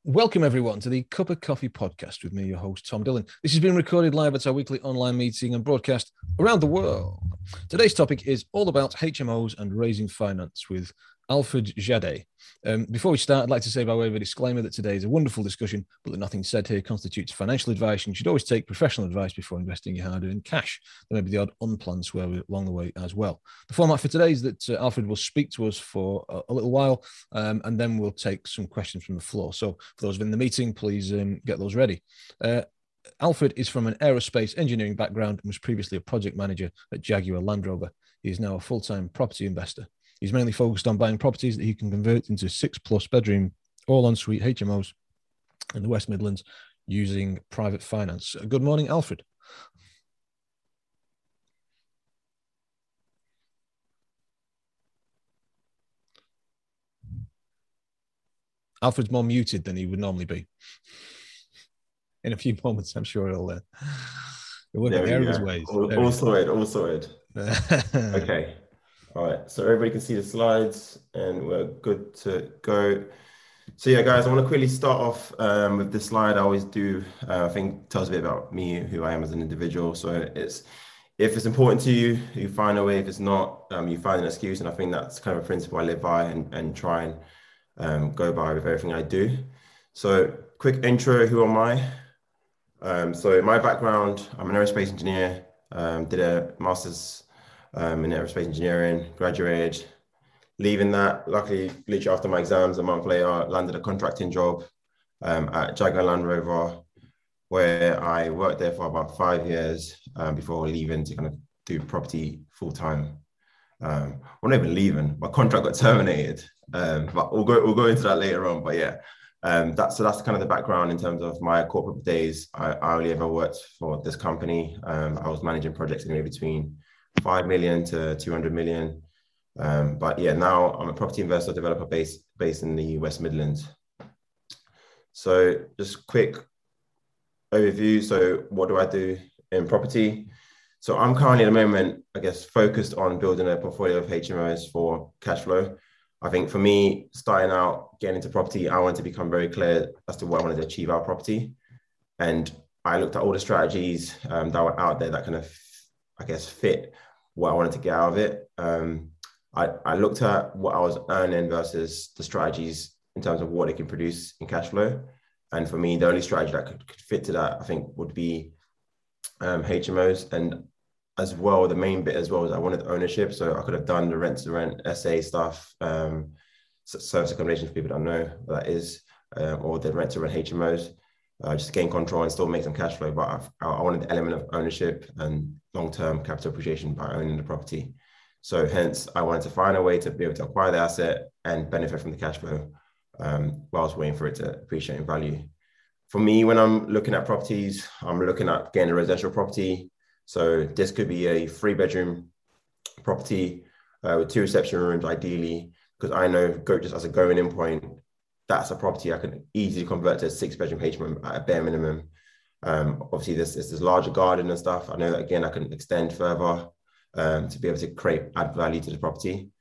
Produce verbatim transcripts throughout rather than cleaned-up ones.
Welcome, everyone, to the Cup of Coffee podcast with me, your host, Tom Dillon. This has been recorded live at our weekly online meeting and broadcast around the world. Today's topic is all about H M Os and raising finance with Alfred Jadé. Um, before we start, I'd like to say by way of a disclaimer that today is a wonderful discussion, but that nothing said here constitutes financial advice, and you should always take professional advice before investing your hard-earned cash. There may be the odd unplanned swear along the way as well. The format for today is that uh, Alfred will speak to us for a, a little while, um, and then we'll take some questions from the floor. So for those in the meeting, please um, get those ready. Uh, Alfred is from an aerospace engineering background and was previously a project manager at Jaguar Land Rover. He is now a full-time property investor. He's mainly focused on buying properties that he can convert into six plus bedroom, all ensuite H M Os in the West Midlands using private finance. Good morning, Alfred. Alfred's more muted than he would normally be. In a few moments, I'm sure he'll, uh, he'll work out the error of his ways. All, all sorted, all sorted. Okay. All right, so everybody can see the slides and we're good to go. So yeah, guys, I want to quickly start off um, with this slide. I always do, uh, I think tells a bit about me, who I am as an individual. So it's, if it's important to you, you find a way. If it's not, um, you find an excuse. And I think that's kind of a principle I live by and, and try and um, go by with everything I do. So quick intro, who am I? Um, so my background, I'm an aerospace engineer, um, did a master's Um, in aerospace engineering, graduated, leaving that, luckily, literally after my exams, a month later, landed a contracting job um, at Jaguar Land Rover, where I worked there for about five years um, before leaving to kind of do property full-time. Um, well, not even leaving, my contract got terminated, um, but we'll go, we'll go into that later on, but yeah. Um, that's, so that's kind of the background in terms of my corporate days. I, I only ever worked for this company. Um, I was managing projects anywhere between five million to two hundred million. Um, but yeah, now I'm a property investor developer based, based in the West Midlands. So just quick overview. So what do I do in property? So I'm currently at the moment, I guess, focused on building a portfolio of H M Os for cash flow. I think for me, starting out, getting into property, I wanted to become very clear as to what I wanted to achieve out of property. And I looked at all the strategies um, that were out there that kind of, I guess, fit what I wanted to get out of it. Um, I, I looked at what I was earning versus the strategies in terms of what they can produce in cash flow. And for me, the only strategy that could, could fit to that, I think, would be um, H M Os. And as well, the main bit as well is I wanted ownership. So I could have done the rent to rent S A stuff, um, service accommodation for people that don't know what that is, uh, or the rent to rent H M Os. Uh, just gain control and still make some cash flow. But I've, I wanted the element of ownership and long-term capital appreciation by owning the property. So hence, I wanted to find a way to be able to acquire the asset and benefit from the cash flow um, whilst waiting for it to appreciate in value. For me, when I'm looking at properties, I'm looking at getting a residential property. So this could be a three-bedroom property uh, with two reception rooms, ideally, because I know go, just as a going-in point, that's a property I can easily convert to a six bedroom H M O at a bare minimum. Um, obviously, there's, there's this larger garden and stuff. I know that, again, I can extend further um, to be able to create, add value to the property.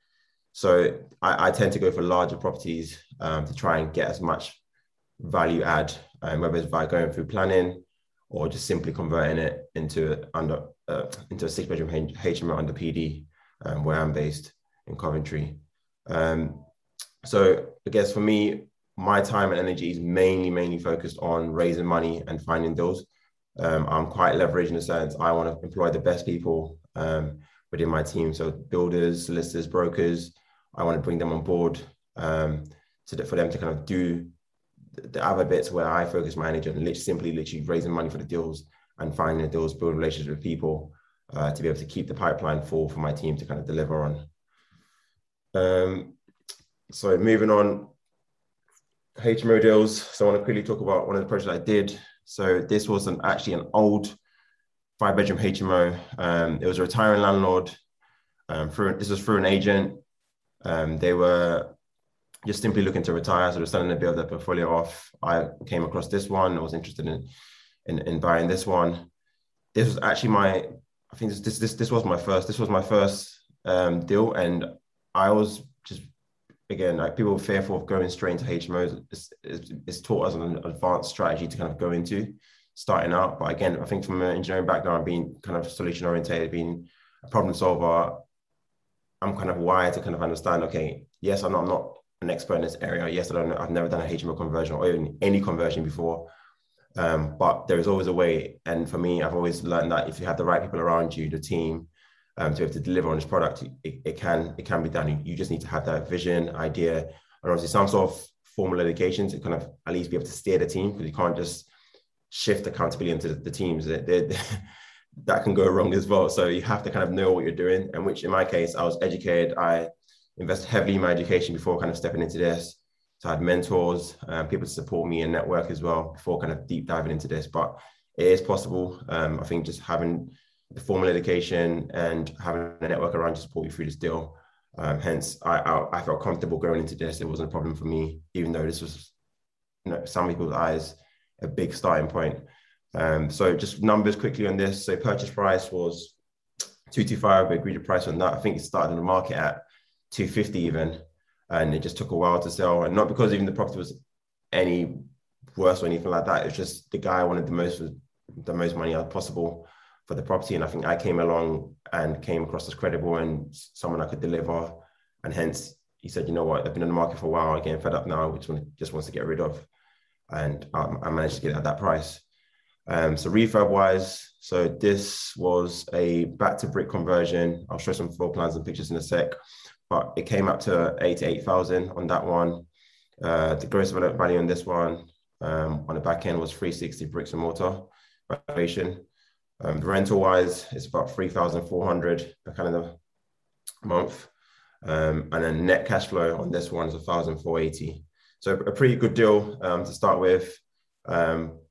So I, I tend to go for larger properties um, to try and get as much value add, um, whether it's by going through planning or just simply converting it into, under, uh, into a six bedroom H M O under P D, um, where I'm based in Coventry. Um, so I guess for me, my time and energy is mainly, mainly focused on raising money and finding deals. Um, I'm quite leveraged in the sense I want to employ the best people um, within my team. So builders, solicitors, brokers, I want to bring them on board um, so that for them to kind of do the other bits where I focus my energy on, literally, simply literally raising money for the deals and finding the deals, building relationships with people uh, to be able to keep the pipeline full for my team to kind of deliver on. Um, so moving on, H M O deals. So I want to quickly talk about one of the projects I did. So this was an actually an old five bedroom H M O. Um, it was a retiring landlord. Um, through, this was through an agent. Um, they were just simply looking to retire. So they're starting to build their portfolio off. I came across this one. I was interested in, in, in buying this one. This was actually my, I think this, this, this, this was my first, this was my first um, deal. And I was just again, like people are fearful of going straight into H M Os. It's, it's, it's taught us an advanced strategy to kind of go into starting out. But again, I think from an engineering background, being kind of solution oriented, being a problem solver, I'm kind of wired to kind of understand, okay, yes, I'm not, I'm not an expert in this area. Yes, I don't know, I've never done a H M O conversion or even any conversion before. Um, but there is always a way. And for me, I've always learned that if you have the right people around you, the team, um, to be able to deliver on this product, it, it can it can be done. You, you just need to have that vision, idea, and obviously some sort of formal education to kind of at least be able to steer the team, because you can't just shift accountability into the, the teams. They're, they're, that can go wrong as well. So you have to kind of know what you're doing. And which in my case, I was educated. I invested heavily in my education before kind of stepping into this. So I had mentors, um, people to support me and network as well before kind of deep diving into this. But it is possible. Um, I think just having the formal education and having a network around to support you through this deal. Um, hence, I, I I felt comfortable going into this. It wasn't a problem for me, even though this was, you know, some people's eyes, a big starting point. Um, so just numbers quickly on this. So purchase price was two twenty-five. We agreed a price on that. I think it started in the market at two fifty even. And it just took a while to sell. And not because even the property was any worse or anything like that. It's just the guy wanted the most the most money as possible for the property. And I think I came along and came across as credible and someone I could deliver. And hence he said, you know what, I've been in the market for a while, I'm getting fed up now, which one just wants to get rid of. And um, I managed to get it at that price. Um, so refurb wise, so this was a back to brick conversion. I'll show some floor plans and pictures in a sec, but it came up to eighty-eight thousand on that one. Uh, the gross development value on this one um, on the back end was three sixty bricks and mortar valuation. Um, rental wise, it's about three thousand four hundred per calendar month. Um, and then net cash flow on this one is one thousand four hundred eighty. So a pretty good deal um, to start with. Um,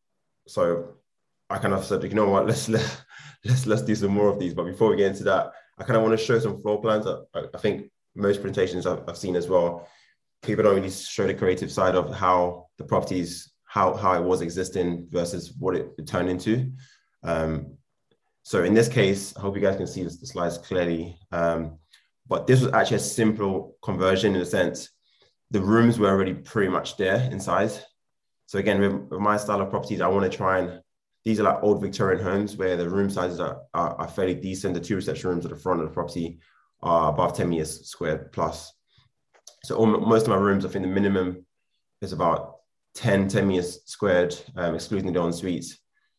so I kind of said, you know what, let's, let's, let's, let's do some more of these. But before we get into that, I kind of want to show some floor plans. I, I think most presentations I've, I've seen as well, people don't really show the creative side of how the properties, how, how it was existing versus what it, it turned into. Um, so in this case, I hope you guys can see this, the slides clearly. Um, but this was actually a simple conversion in a sense. The rooms were already pretty much there in size. So again, with, with my style of properties, I want to try and, these are like old Victorian homes where the room sizes are, are, are fairly decent. The two reception rooms at the front of the property are above ten meters squared plus. So all, most of my rooms, I think the minimum is about ten, ten meters squared, um, excluding the en-suites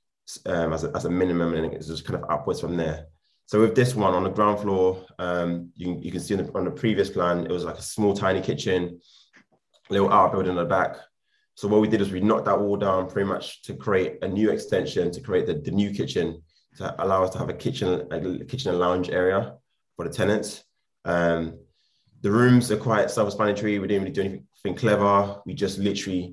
um, as, a, as a minimum, and it's just kind of upwards from there. So with this one on the ground floor, um, you, you can see on the, on the previous plan, it was like a small, tiny kitchen, little outbuilding in the back. So what we did is we knocked that wall down pretty much to create a new extension, to create the, the new kitchen, to allow us to have a kitchen, a kitchen and lounge area for the tenants. Um, the rooms are quite self-explanatory. We didn't really do anything clever. We just literally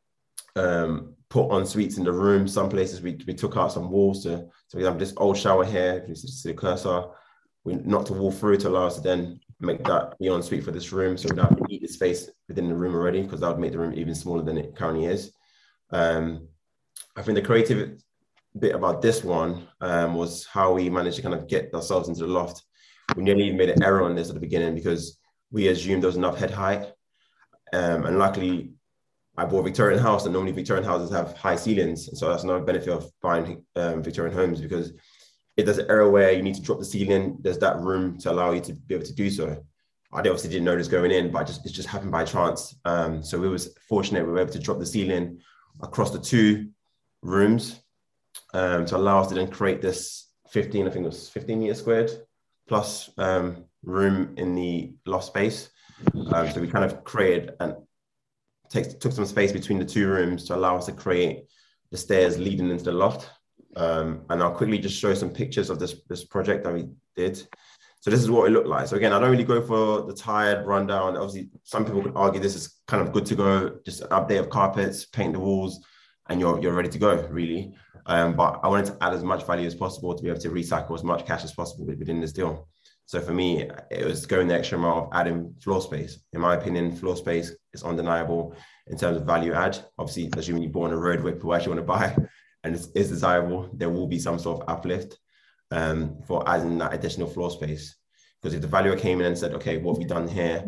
um, put en suites in the room. Some places we, we took out some walls to, so we have this old shower here. You see the cursor. We knocked a wall through to allow us to then make that the en suite for this room. So we don't have to eat the space within the room already, because that would make the room even smaller than it currently is. Um, I think the creative bit about this one um, was how we managed to kind of get ourselves into the loft. We nearly even made an error on this at the beginning because we assumed there was enough head height. Um, and luckily, I bought a Victorian house, and normally Victorian houses have high ceilings. And so that's another benefit of buying um, Victorian homes, because if there's an area where you need to drop the ceiling, there's that room to allow you to be able to do so. I obviously didn't know this going in, but just, it just happened by chance. Um, so we was fortunate we were able to drop the ceiling across the two rooms um, to allow us to then create this fifteen, I think it was fifteen meters squared plus um, room in the loft space. Um, so we kind of created and take, took some space between the two rooms to allow us to create the stairs leading into the loft. Um, and I'll quickly just show some pictures of this, this project that we did. So this is what it looked like. So again, I don't really go for the tired rundown. Obviously, some people could argue this is kind of good to go, just an update of carpets, paint the walls, and you're, you're ready to go, really. Um, but I wanted to add as much value as possible to be able to recycle as much cash as possible within this deal. So for me, it was going the extra mile of adding floor space. In my opinion, floor space is undeniable in terms of value add. Obviously, assuming you're born a road whip who actually want to buy, and it's, it's desirable, there will be some sort of uplift um, for adding that additional floor space. Because if the valuer came in and said, okay, what have we done here?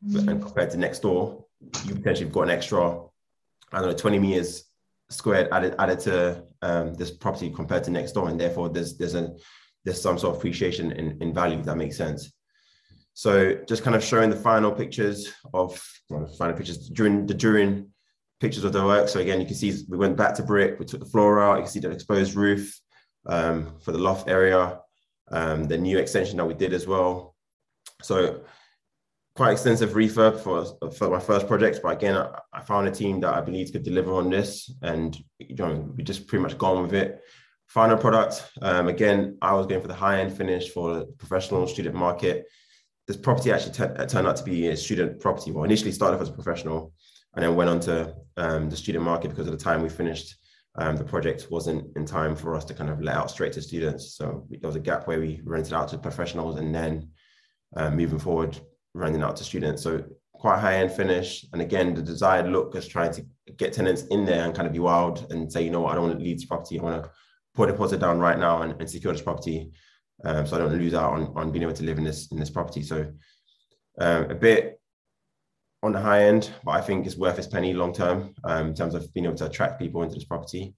and compared to next door, you potentially have got an extra, I don't know, twenty meters squared added added to um, this property compared to next door, and therefore there's there's a there's some sort of appreciation in, in value, if that makes sense. So just kind of showing the final pictures of well, final pictures during the during pictures of the work. So again, you can see we went back to brick, we took the floor out, you can see the exposed roof um, for the loft area, um, the new extension that we did as well. So quite extensive refurb for, for my first project, but again, I, I found a team that I believe could deliver on this, and you know, we just pretty much gone with it. Final product, um, again, I was going for the high-end finish for the professional student market. This property actually t- turned out to be a student property. Well, initially started off as a professional and then went on to um, the student market because of the time we finished. Um, the project wasn't in time for us to kind of let out straight to students. So there was a gap where we rented out to professionals and then uh, moving forward, renting out to students. So quite high-end finish. And again, the desired look is trying to get tenants in there and kind of be wild and say, you know what, I don't want to leave this property. I want to put a deposit down right now and, and secure this property. Um, so I don't lose out on, on being able to live in this in this property. So um, a bit on the high end, but I think it's worth its penny long term um, in terms of being able to attract people into this property.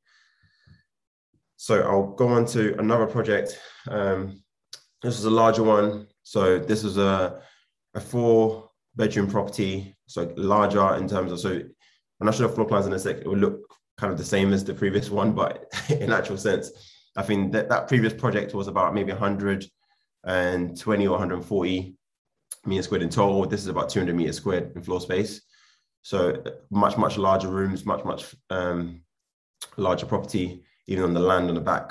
So I'll go on to another project. Um, this is a larger one. So this is a, a four bedroom property, so larger in terms of, so I'm not sure the floor plans in a sec, it will look kind of the same as the previous one, but in actual sense, I think that that previous project was about maybe one hundred twenty or one hundred forty meters squared in total. This is about two hundred meters squared in floor space. So much, much larger rooms, much, much um, larger property, even on the land on the back.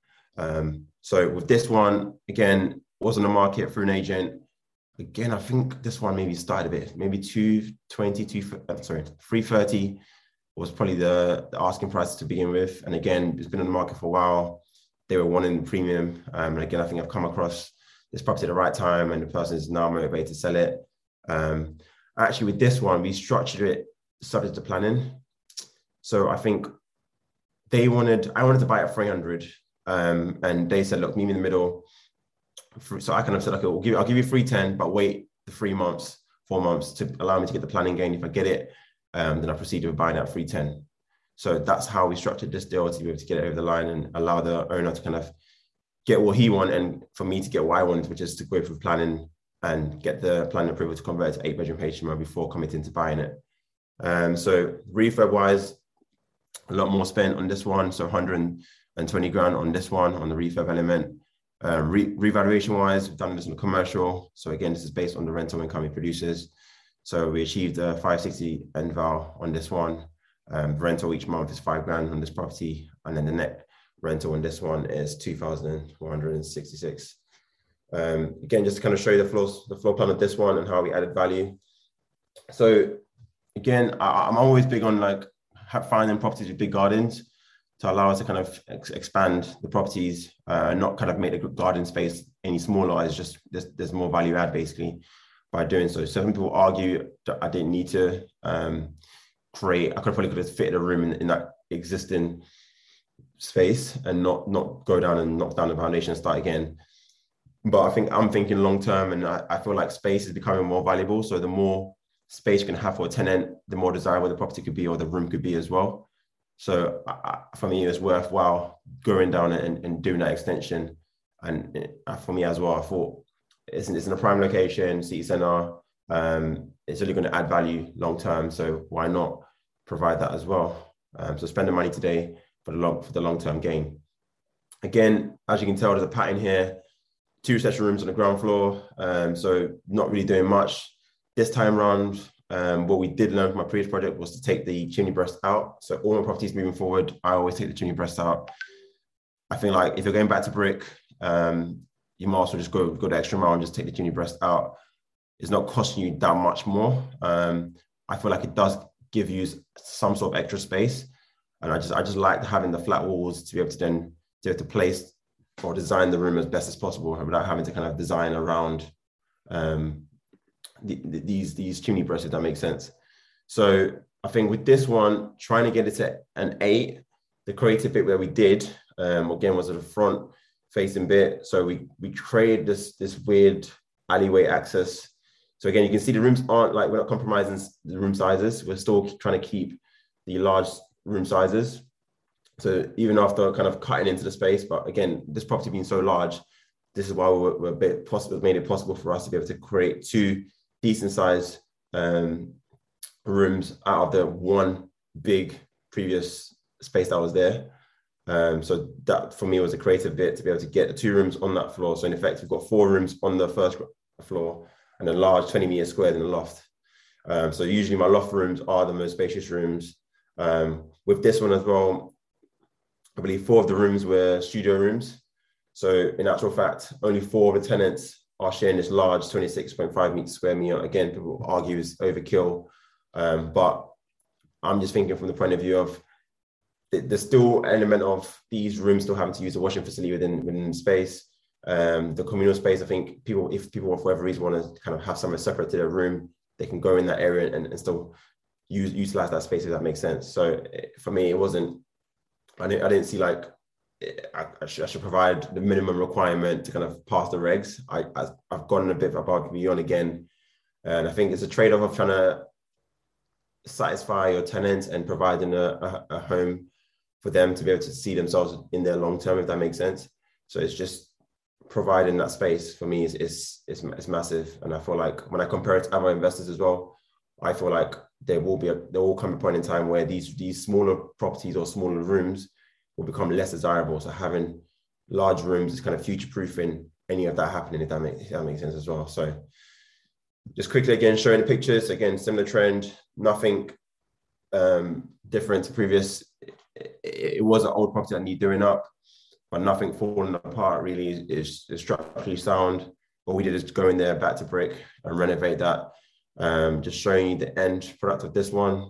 Um, so with this one, again, was on the market through an agent. Again, I think this one maybe started a bit, maybe two twenty, two, sorry, three thirty was probably the, the asking price to begin with. And again, it's been on the market for a while. They were wanting the premium. Um, and again, I think I've come across this property at the right time and the person is now motivated to sell it. Um, actually, with this one, we structured it subject to planning. So I think they wanted, I wanted to buy it at three hundred. Um, and they said, look, meet me in the middle. So I kind of said, okay, we'll give, I'll give you three ten, but wait the three months, four months to allow me to get the planning gain. If I get it, um, then I proceed with buying at three ten. So that's how we structured this deal to be able to get it over the line and allow the owner to kind of get what he wanted and for me to get what I wanted, which is to go through planning and get the planning approval to convert it to eight bedroom H M O before committing to buying it. Um, so refurb wise, a lot more spent on this one. So one hundred twenty grand on this one, on the refurb element. Uh, re- revaluation wise, we've done this on the commercial. So again, this is based on the rental income it produces. So we achieved a five sixty end val on this one. Um, rental each month is five grand on this property. And then the net rental on this one is two thousand one hundred sixty-six. Um, again, just to kind of show you the floor, the floor plan of this one and how we added value. So again, I, I'm always big on like finding properties with big gardens to allow us to kind of ex- expand the properties uh, and not kind of make the garden space any smaller. It's just, there's, there's more value add basically by doing so. Some people argue that I didn't need to um, create, I could probably could have fitted a room in, in that existing space and not, not go down and knock down the foundation and start again. But I think I'm thinking long-term and I, I feel like space is becoming more valuable. So the more space you can have for a tenant, the more desirable the property could be or the room could be as well. So I, for me, it's worthwhile going down and, and doing that extension. And it, for me as well, I thought it's, it's in a prime location, city center. Um, it's really going to add value long term. So why not provide that as well? Um, so spend the money today for the long for the long term gain. Again, as you can tell, there's a pattern here. Two reception rooms on the ground floor. Um, so not really doing much this time around. Um, what we did learn from my previous project was to take the chimney breast out. So all my properties moving forward, I always take the chimney breast out. I feel like if you're going back to brick, um, you might also just go, go the extra mile and just take the chimney breast out. It's not costing you that much more. Um, I feel like it does give you some sort of extra space. And I just I just like having the flat walls to be able to then to, be able to place or design the room as best as possible without having to kind of design around um, the, the, these, these chimney breasts, if that makes sense. So I think with this one, trying to get it to an eight, the creative bit where we did, um, again, was at the front facing bit. So we we created this, this weird alleyway access. So again, you can see the rooms aren't like, we're not compromising the room sizes. We're still trying to keep the large room sizes. So even after kind of cutting into the space, but again, this property being so large, this is why we're, we're a bit possible, made it possible for us to be able to create two decent sized um, rooms out of the one big previous space that was there. Um, so that for me was a creative bit to be able to get the two rooms on that floor. So in effect, we've got four rooms on the first floor and a large twenty meter squared in the loft. Um, so usually my loft rooms are the most spacious rooms. Um, with this one as well, I believe four of the rooms were studio rooms. So in actual fact, only four of the tenants are sharing this large twenty-six point five meter square meter. Again, people argue is overkill. Um, but I'm just thinking from the point of view of there's still an element of these rooms still having to use the washing facility within, within space. Um, the communal space, I think people, if people for whatever reason want to kind of have somewhere separate to their room, they can go in that area and, and still use utilize that space, if that makes sense. So for me, it wasn't, I didn't, I didn't see like, I, I, should, I should provide the minimum requirement to kind of pass the regs. I, I, I've gone a bit above and beyond again. And I think it's a trade-off of trying to satisfy your tenants and providing a, a, a home for them to be able to see themselves in their long term, if that makes sense. So it's just providing that space for me is, is, is, is massive. And I feel like when I compare it to other investors as well, I feel like there will be a, there will come a point in time where these, these smaller properties or smaller rooms will become less desirable. So having large rooms is kind of future-proofing any of that happening, if that makes, if that makes sense as well. So just quickly, again, showing the pictures, again, similar trend, nothing um, different to previous. It, it was an old property that needed doing up, but nothing falling apart really is, is, is structurally sound. What we did is go in there back to brick and renovate that. Um, just showing you the end product of this one.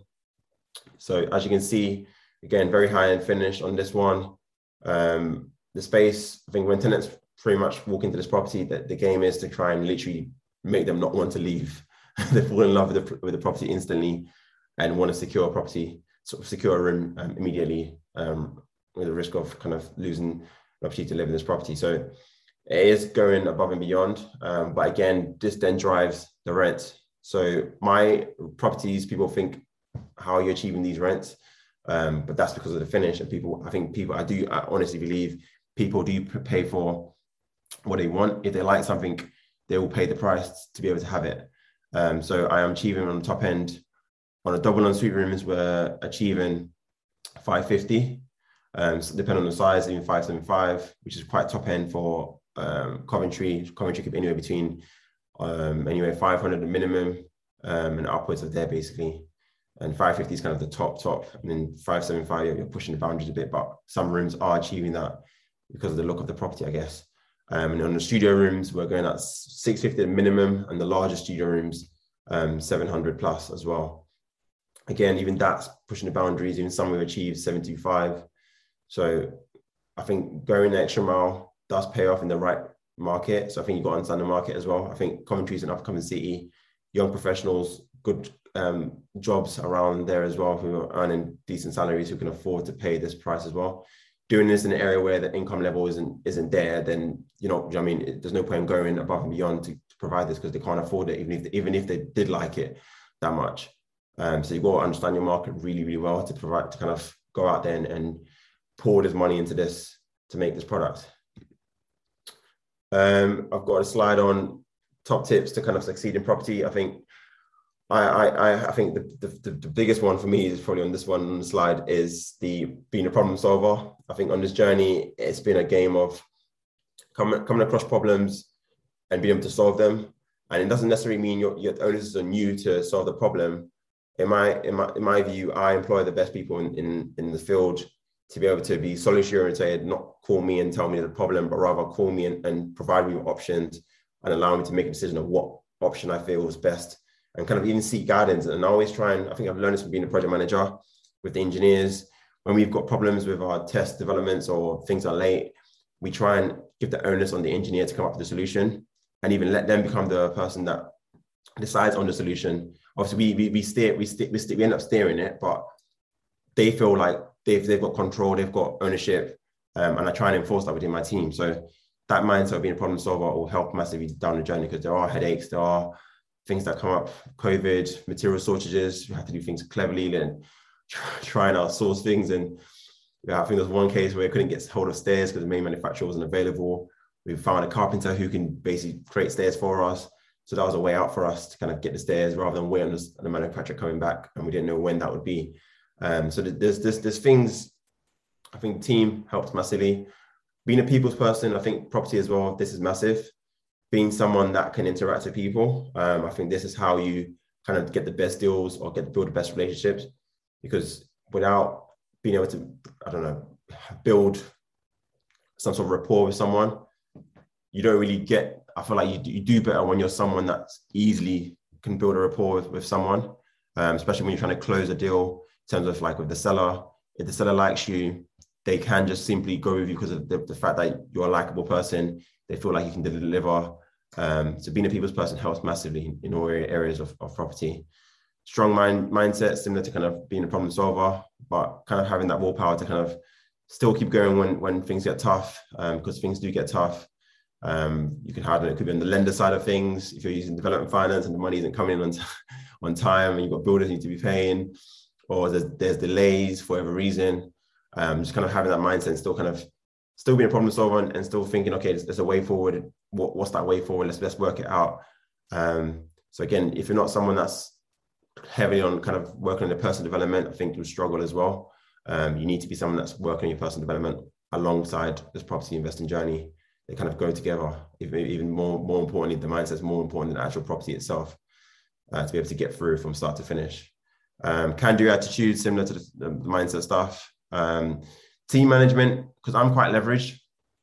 So as you can see, again, very high-end finish on this one. Um, the space, I think when tenants pretty much walk into this property, that the game is to try and literally make them not want to leave. They fall in love with the, with the property instantly and want to secure a property, sort of secure a room um, immediately um, with the risk of kind of losing the opportunity to live in this property. So it is going above and beyond. Um, but again, this then drives the rent. So my properties, people think, how are you achieving these rents? Um, but that's because of the finish. And people, I think people, I do, I honestly believe people do pay for what they want. If they like something, they will pay the price to be able to have it. Um, so I am achieving on the top end, on a double ensuite rooms, we're achieving five fifty. Um, so depending on the size, even five seventy-five, which is quite top end for um, Coventry. Coventry could be anywhere between um, anyway five hundred the minimum um, and upwards of there basically. And five fifty is kind of the top, top. And then five seventy-five, you're pushing the boundaries a bit, but some rooms are achieving that because of the look of the property, I guess. Um, and on the studio rooms, we're going at six fifty minimum, and the larger studio rooms, um, seven hundred plus as well. Again, even that's pushing the boundaries. Even some we've achieved seven twenty-five. So I think going the extra mile does pay off in the right market. So I think you've got to understand the market as well. I think Coventry is an upcoming city, young professionals, good um, jobs around there as well, who are earning decent salaries, who can afford to pay this price as well. Doing this in an area where the income level isn't isn't there, then, you know, I mean, it, there's no point in going above and beyond to, to provide this because they can't afford it, even if, even if they did like it that much. Um, so you've got to understand your market really, really well to provide, to kind of go out there and, and pour this money into this to make this product. Um, I've got a slide on top tips to kind of succeed in property. I think I, I, I think the, the, the biggest one for me is probably on this one on the slide is the being a problem solver. I think on this journey, it's been a game of coming, coming across problems and being able to solve them. And it doesn't necessarily mean your, your owners are new to solve the problem. In my, in my, in my view, I employ the best people in, in, in the field to be able to be solution oriented, not call me and tell me the problem, but rather call me and, and provide me with options and allow me to make a decision of what option I feel is best, and kind of even seek guidance. And I always try and, I think I've learned this from being a project manager with the engineers. When we've got problems with our test developments or things are late, we try and give the onus on the engineer to come up with a solution and even let them become the person that decides on the solution. Obviously, we we, we steer, we, steer, we, steer, we end up steering it, but they feel like they've, they've got control, they've got ownership, um, and I try and enforce that within my team. So that mindset of being a problem solver will help massively down the journey, because there are headaches, there are things that come up, COVID, material shortages, you have to do things cleverly and try and outsource things. And yeah, I think there's one case where we couldn't get hold of stairs because the main manufacturer wasn't available. We found a carpenter who can basically create stairs for us. So that was a way out for us to kind of get the stairs rather than wait on the, the manufacturer coming back. And we didn't know when that would be. Um, so there's, there's, there's things, I think team helps massively. Being a people's person, I think property as well, this is massive. Being someone that can interact with people, um, I think this is how you kind of get the best deals or get build the best relationships. Because without being able to, I don't know, build some sort of rapport with someone, you don't really get, I feel like you, you do better when you're someone that easily can build a rapport with, with someone, um, especially when you're trying to close a deal in terms of like with the seller. If the seller likes you, they can just simply go with you because of the, the fact that you're a likable person. They feel like you can deliver. Um, so being a people's person helps massively in, in all areas of, of property. Strong mind mindset, similar to kind of being a problem solver, but kind of having that willpower to kind of still keep going when, when things get tough, um, because things do get tough. Um, you can have it, it could be on the lender side of things. If you're using development finance and the money isn't coming in on, on time and you've got builders you need to be paying, or there's, there's delays for whatever reason, um, just kind of having that mindset and still kind of still being a problem solver and, and still thinking, okay, there's, there's a way forward. What, what's that way forward? Let's, let's work it out. Um, so again, if you're not someone that's heavily on kind of working on the personal development, I think you'll struggle as well. Um, you need to be someone that's working on your personal development alongside this property investing journey. They kind of go together. Even, even more, more importantly, the mindset is more important than the actual property itself, uh, to be able to get through from start to finish. Um, can-do attitude, similar to the, the mindset stuff. Um, team management, because I'm quite leveraged.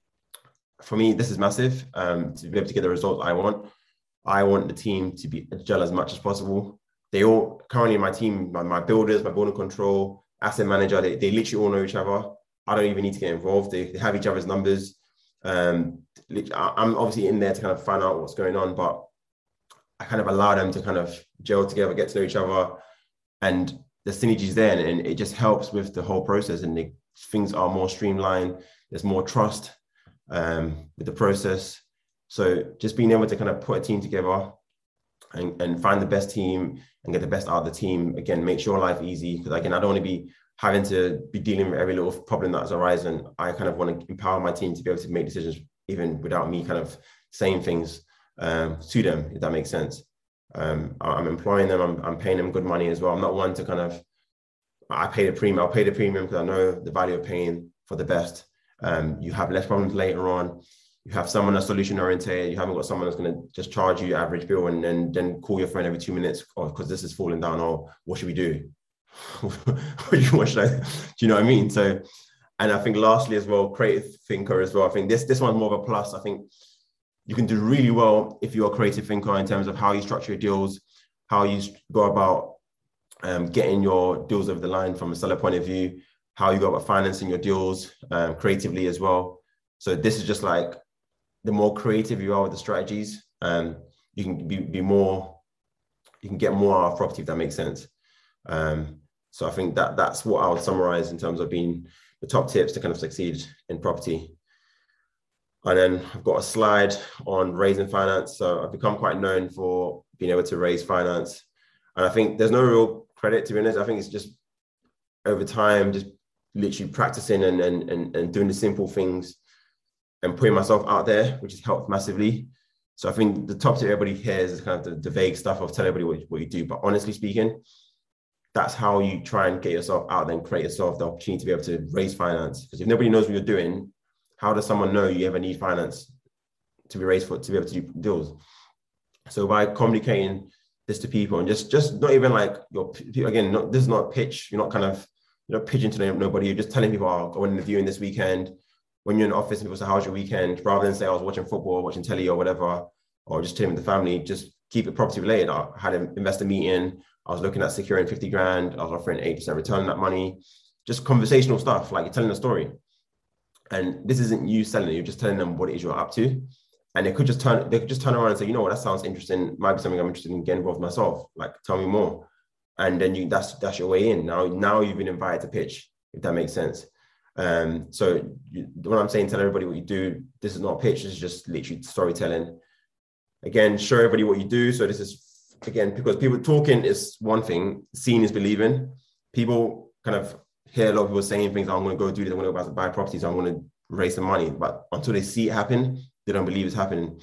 For me, this is massive. Um, to be able to get the results I want, I want the team to be agile as much as possible. They all, currently in my team, my, my builders, my building control, asset manager, they, they literally all know each other. I don't even need to get involved. They, they have each other's numbers. Um, I'm obviously in there to kind of find out what's going on, but I kind of allow them to kind of gel together, get to know each other, and the synergy's there, and, and it just helps with the whole process, and the, things are more streamlined. There's more trust um, with the process. So just being able to kind of put a team together and, and find the best team and get the best out of the team, again, makes your life easy. Because again, I don't want to be having to be dealing with every little problem that's arising. I kind of want to empower my team to be able to make decisions even without me kind of saying things um, to them, if that makes sense. Um, I'm employing them, I'm, I'm paying them good money as well. I'm not one to kind of, I pay the premium, I'll pay the premium because I know the value of paying for the best. Um, you have less problems later on. You have someone that's solution oriented. You haven't got someone that's going to just charge you your average bill and then, then call your friend every two minutes because this is falling down, or what should we do? What should I, do you know what I mean? So, and I think lastly as well, creative thinker as well. I think this, this one's more of a plus. I think you can do really well if you're a creative thinker in terms of how you structure your deals, how you go about um, getting your deals over the line from a seller point of view, how you go about financing your deals um, creatively as well. So this is just like, the more creative you are with the strategies, um, you can be, be more, you can get more out of property, if that makes sense. Um, so I think that that's what I would summarize in terms of being the top tips to kind of succeed in property. And then I've got a slide on raising finance. So I've become quite known for being able to raise finance. And I think there's no real credit, to be honest. I think it's just over time, just literally practicing and, and, and, and doing the simple things and putting myself out there, which has helped massively. So I think the top tip everybody hears is kind of the, the vague stuff of tell everybody what, what you do. But honestly speaking, that's how you try and get yourself out there and create yourself the opportunity to be able to raise finance. Because if nobody knows what you're doing, how does someone know you ever need finance to be raised for, to be able to do deals? So by communicating this to people and just, just not even like your, again, not, this is not a pitch. You're not kind of, you're not pitching to nobody. You're just telling people, oh, I went in the viewing this weekend. When you're in the office, people say, how's your weekend? Rather than say I was watching football, watching telly or whatever, or just chilling with the family, just keep it property related. I had an investor meeting. I was looking at securing fifty grand. I was offering eight percent return on that money. Just conversational stuff, like you're telling a story. And this isn't you selling it. You're just telling them what it is you're up to. And they could just turn, they could just turn around and say, you know what, that sounds interesting. Might be something I'm interested in getting involved myself. Like, tell me more. And then you, that's, that's your way in. Now, now you've been invited to pitch, if that makes sense. Um, so you, when I'm saying tell everybody what you do, this is not a pitch, this is just literally storytelling. Again, show everybody what you do. So this is again, because people talking is one thing, seeing is believing. People kind of hear a lot of people saying things, I'm going to go do this, I'm going to go buy properties, I'm going to raise some money. But until they see it happen, they don't believe it's happening.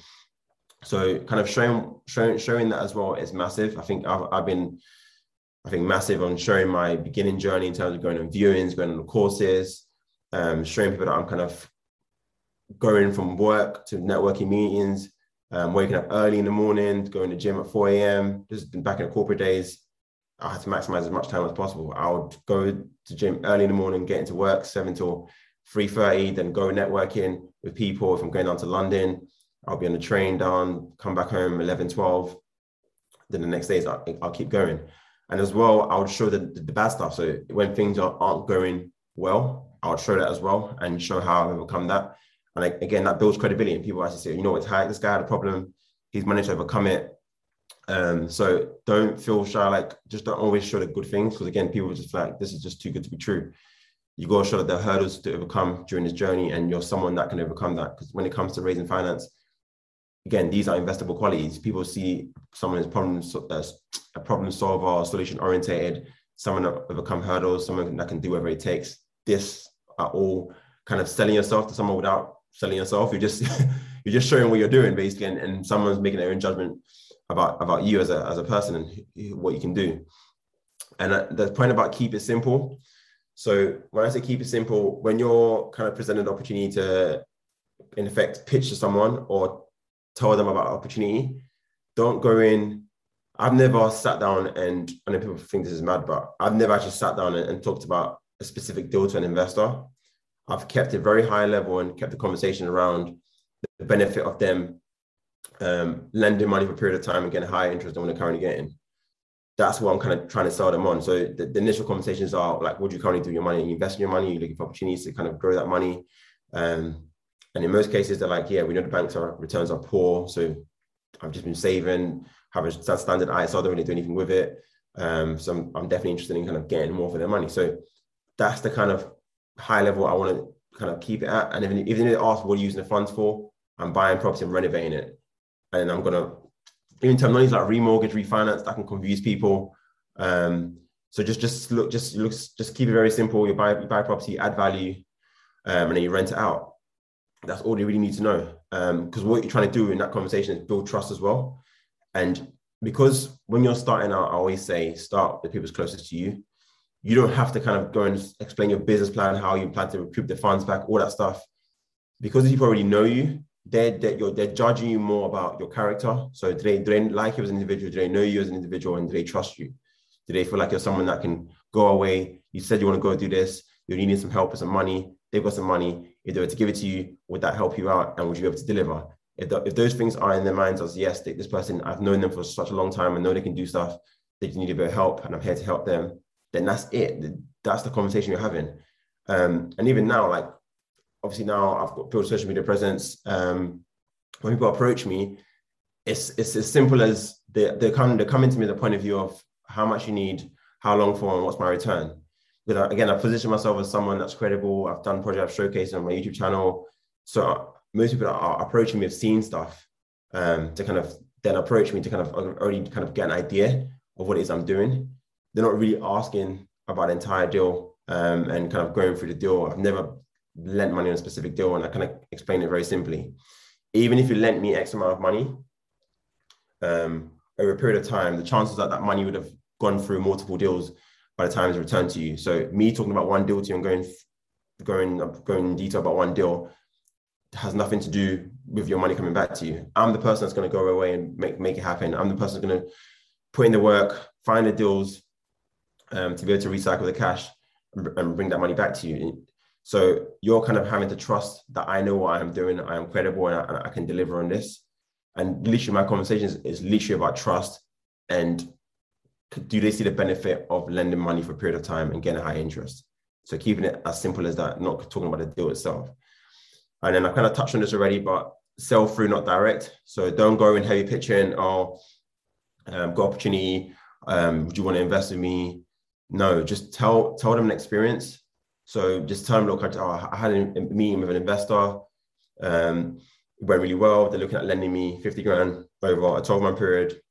So kind of showing, showing, showing that as well is massive. I think I've, I've been, I think massive on showing my beginning journey in terms of going on viewings, going on the courses, um, showing people that I'm kind of going from work to networking meetings, um, waking up early in the morning, going to the gym at four a.m. Just been back in the corporate days. I had to maximize as much time as possible. I would go to gym early in the morning, get into work seven till three thirty, then go networking with people. If I'm going down to London, I'll be on the train down, come back home eleven, twelve. Then the next days I'll, I'll keep going. And as well, I would show the, the bad stuff. So when things are, aren't going well, I would show that as well and show how I've overcome that. And like, again, that builds credibility. And people actually say, you know what, Ty, this guy had a problem. He's managed to overcome it. Um, so don't feel shy. Like, just don't always show the good things. Because again, people just feel like this is just too good to be true. You got to show that there are hurdles to overcome during this journey. And you're someone that can overcome that. Because when it comes to raising finance, again, these are investable qualities. People see someone as problem, uh, a problem solver, solution orientated, someone that overcome hurdles, someone that can do whatever it takes. This are all kind of selling yourself to someone without selling yourself. You're just you're just showing what you're doing basically, and, and someone's making their own judgment about about you as a as a person and what you can do. And uh, the point about keep it simple. So when I say keep it simple, when you're kind of presented an opportunity to, in effect, pitch to someone or tell them about opportunity, don't go in. I've never sat down and, I know people think this is mad, but I've never actually sat down and, and talked about a specific deal to an investor. I've kept it very high level and kept the conversation around the benefit of them um, lending money for a period of time and getting higher interest than what they're currently getting. That's what I'm kind of trying to sell them on. So the, the initial conversations are like, what do you currently do with your money? You invest in your money, you're looking for opportunities to kind of grow that money. Um, and in most cases, they're like, yeah, we know the banks are returns are poor. So I've just been saving, have a standard I S A, I don't really do anything with it. Um, so I'm, I'm definitely interested in kind of getting more for their money. So that's the kind of high level I want to kind of keep it at. And even, even if they ask what are you using the funds for, I'm buying property and renovating it. And I'm going to, even terminology like remortgage, refinance, that can confuse people. Um, so just, just look, just look, just keep it very simple. You buy, you buy property, add value, um, and then you rent it out. That's all you really need to know. Um, because what you're trying to do in that conversation is build trust as well. And because when you're starting out, I always say, start with people's closest to you. You don't have to kind of go and explain your business plan, how you plan to recoup the funds back, all that stuff. Because people already know you, they're, they're, you're, they're judging you more about your character. So do they, do they like you as an individual? Do they know you as an individual? And do they trust you? Do they feel like you're someone that can go away? You said you want to go do this. You're needing some help with some money. They've got some money. If they were to give it to you, would that help you out? And would you be able to deliver? If, the, if those things are in their minds as, yes, they, this person, I've known them for such a long time and know they can do stuff. They just need a bit of help and I'm here to help them. Then that's it. That's the conversation you're having. Um, and even now, like, obviously now I've got built social media presence. Um, when people approach me, it's it's as simple as they, they're, coming, they're coming to me at the point of view of how much you need, how long for, and what's my return. Because again, I position myself as someone that's credible. I've done projects, I've showcased on my YouTube channel. So most people that are approaching me have seen stuff um, to kind of then approach me to kind of already kind of get an idea of what it is I'm doing. They're not really asking about the entire deal um, and kind of going through the deal. I've never lent money on a specific deal, and I kind of explain it very simply. Even if you lent me X amount of money um, over a period of time, the chances that that money would have gone through multiple deals by the time it's returned to you. So me talking about one deal to you and going, going, going in detail about one deal has nothing to do with your money coming back to you. I'm the person that's going to go away and make, make it happen. I'm the person that's going to put in the work, find the deals, Um, to be able to recycle the cash and, and bring that money back to you. So you're kind of having to trust that I know what I'm doing, I am credible, and I, and I can deliver on this. And literally my conversations is literally about trust and do they see the benefit of lending money for a period of time and getting a high interest? So keeping it as simple as that, not talking about the deal itself. And then I kind of touched on this already, but sell through, not direct. So don't go in heavy pitching or um, got opportunity. Um, would you want to invest with me? No, just tell tell them an experience. So just tell them, look, I, I had a meeting with an investor. Um, it went really well. They're looking at lending me fifty grand over a twelve month period.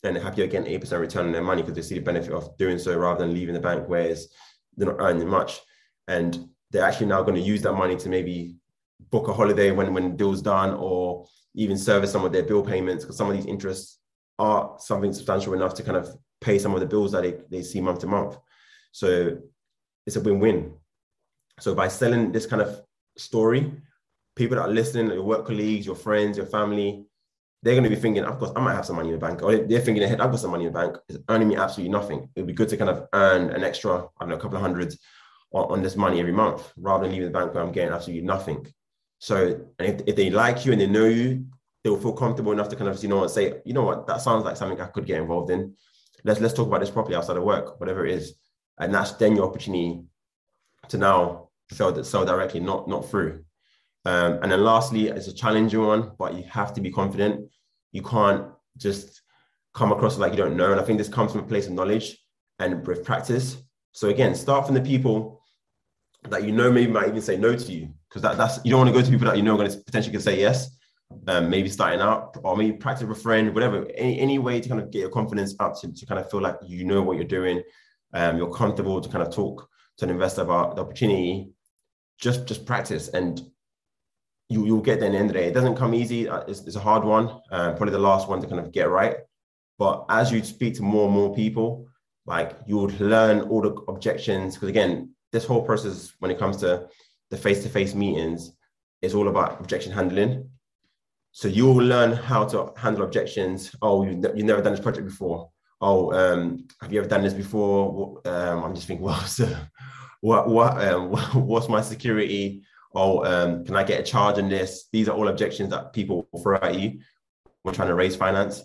then they're happier getting eight percent return on their money because they see the benefit of doing so rather than leaving the bank where they're not earning much. And they're actually now going to use that money to maybe book a holiday when, when the deal's done, or even service some of their bill payments, because some of these interests are something substantial enough to kind of pay some of the bills that they, they see month to month. So it's a win-win. So by selling this kind of story, people that are listening, your work colleagues, your friends, your family, they're going to be thinking, of course, I might have some money in the bank. Or they're thinking ahead, I've got some money in the bank. It's earning me absolutely nothing. It would be good to kind of earn an extra, I don't know, a couple of hundreds on, on this money every month, rather than leaving the bank where I'm getting absolutely nothing. So if, if they like you and they know you, they'll feel comfortable enough to kind of, you know what, say, you know what, that sounds like something I could get involved in. Let's, let's talk about this properly outside of work, whatever it is. And that's then your opportunity to now sell, sell directly, not, not through. Um, and then lastly, it's a challenging one, but you have to be confident. You can't just come across like you don't know. And I think this comes from a place of knowledge and with practice. So again, start from the people that you know maybe might even say no to you, because that, that's, you don't want to go to people that you know are going to potentially can say yes, um, maybe starting out, or maybe practice with a friend, whatever, any, any way to kind of get your confidence up to, to kind of feel like you know what you're doing. Um, you're comfortable to kind of talk to an investor about the opportunity. Just, just practice, and you, you'll get there in the end of the day. It doesn't come easy. It's, it's a hard one, uh, probably the last one to kind of get right. But as you speak to more and more people, like you would learn all the objections. Because again, this whole process, when it comes to the face-to-face meetings, is all about objection handling. So you'll learn how to handle objections. Oh, you've, you've never done this project before. Oh, um, have you ever done this before? Um, I'm just thinking, well, so what, what, um, what's my security? Oh, um, can I get a charge on this? These are all objections that people throw at you when trying to raise finance.